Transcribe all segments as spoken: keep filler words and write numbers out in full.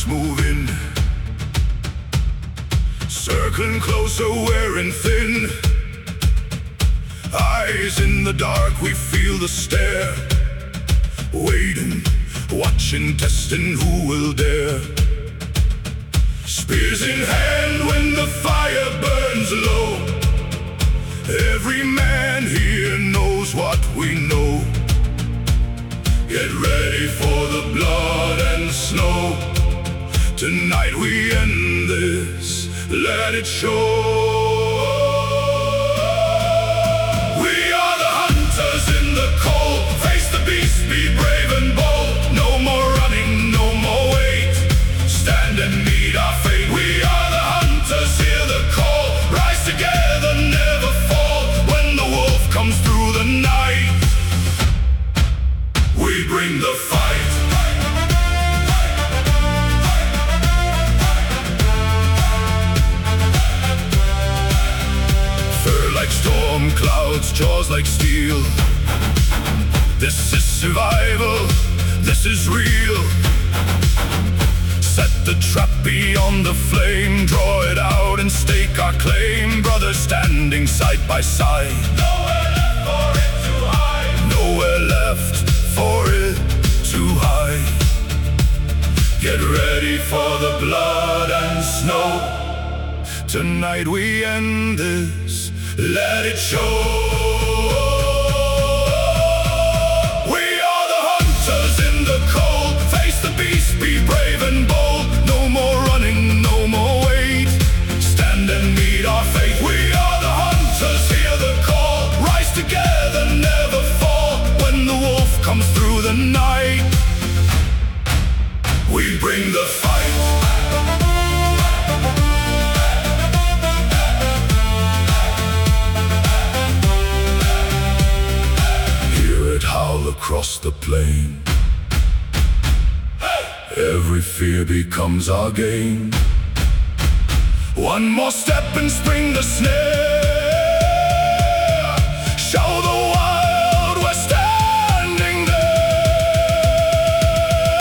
hearts moving, circling closer, wearing thin. Eyes in the dark, we feel the stare, waiting, watching, testing who will dare. Spears in hand when the fire burns low. Every man here knows what we know. Get ready for the blood and snow. Tonight we end this, let it show. We are the hunters in the cold. Face the beast, be brave and bold. No more running, no more wait. Stand and meet our fate. We are the hunters, hear the call. Rise together, never fall. When the wolf comes through the night, we bring the fight. Fur like storm clouds, jaws like steel. This is survival, this is real. Set the trap beyond the flame, draw it out and stake our claim. Brothers standing side by side. Nowhere left for it to hide. Nowhere left for it to hide. Get ready for the blood and snow. Tonight we end this, let it show. We are the hunters in the cold. Face the beast, be brave and bold. No more running, no more wait. Stand and meet our fate. We are the hunters, hear the call. Rise together, never fall. When the wolf comes through the night, we bring the fight. Hear it howl across the plain. Every fear becomes our gain. One more step and spring the snare. Show the world we're standing there.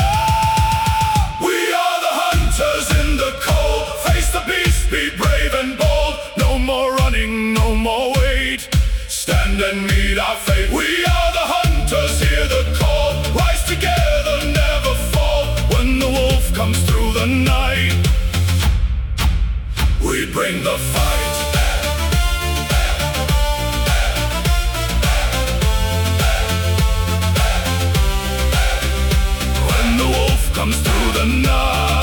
We are the hunters in the cold. Face the beast, be brave and bold. No more running, no more wait. Stand and meet our fate. We are the hunters, hear the call. Rise together, never fall. When the wolf comes through the night, we bring the fight. When the wolf comes through the night.